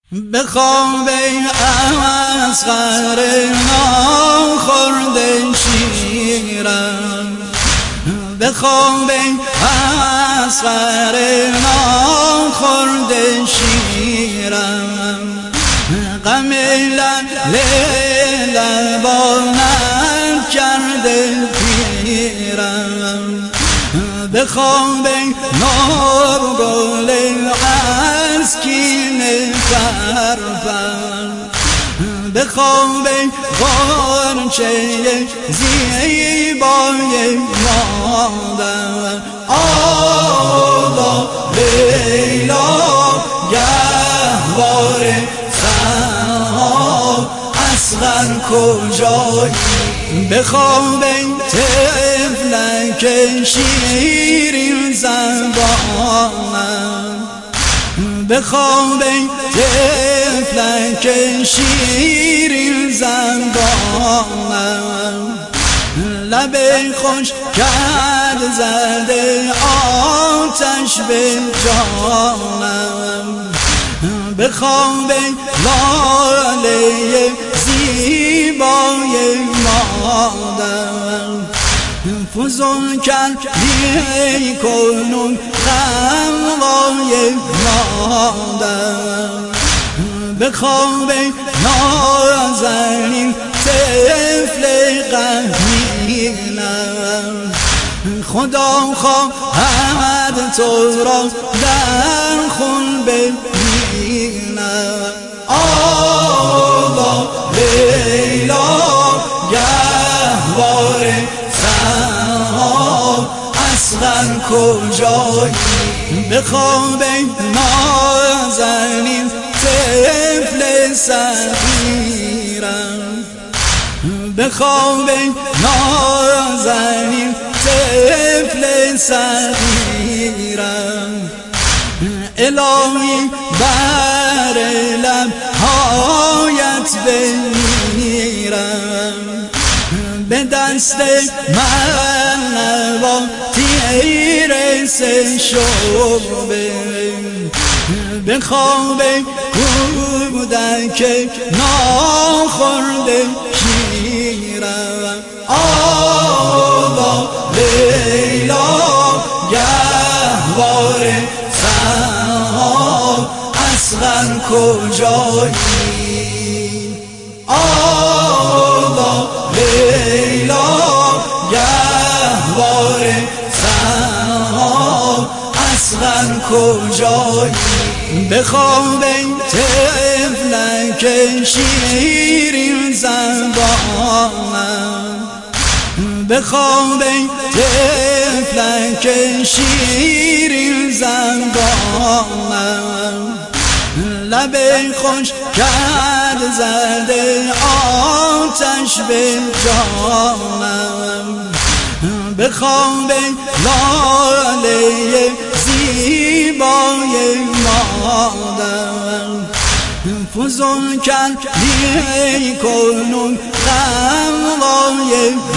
به خواب اصغر ناخورده شیرم، به خواب اصغر ناخورده شیرم، غم لبانم کرده پیرم، به خواب نارگل اسکین فرفر، به خواب غنچه زیبای مادر. آقا لیلا گهواره سهاب اصغر کجایی، به خواب طفلک شیرین زبانم، به خواب طفلک شیرین زبانم، لب خوش کرد زده آتش به جانم، به خواب لاله زیبای مادر، فزون کردی کنون غمهای مادر، به خواب نازنین طفل غمگینم، خدا خواهد تو را در خون ببینم. آقا لیلا گهواره سهاب اصغر کجایی، به خواب نازنین طفل صغیرم، به خواب نازنین طفل صغیرم، الهی بر لبهایت بمیرم، به دست من نوا تیر سه شعبه، به خواب کودک ناخورده شیرم. آقا لیلا گهواره سهاب اصغر کجایی، آقا لیلا گهواره سهاب اصغر کجایی، به خواب طفلک شیرین زبانم، به خواب طفلک شیرین زبانم، لب خوش کرد زده آتش به جانم، به خواب لاله زیبای مادر، فزون کردی کنون غمهای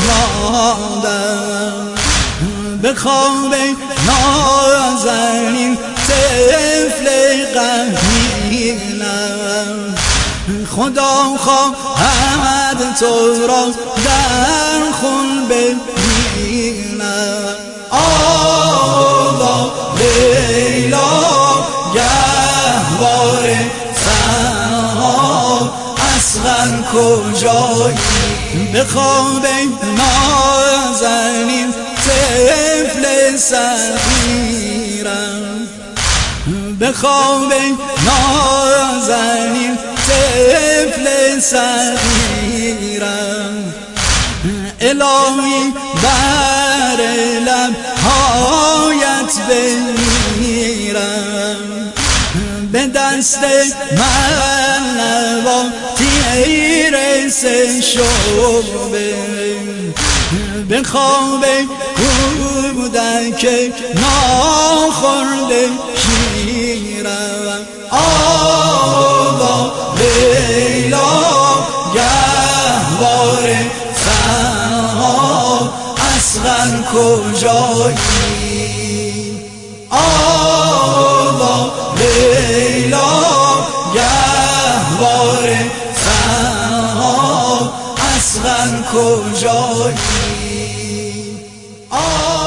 مادر، به خواب نازنین طفل غمگینم، خدا خواهد تو را در خون ببینم. آقا لیلا گهواره سهاب اصغر کجایی، به خواب نازنین طفل صغیرم، به خواب نازنین طفل صغیرم، الهی بر لبهایت بمیرم، به دست من نوا تیر سه شعبه، به خواب کودک ناخورده شیرم. آقا لیلا گهواره سهاب اصغر کجایی، آقا لیلا اصغر کجایی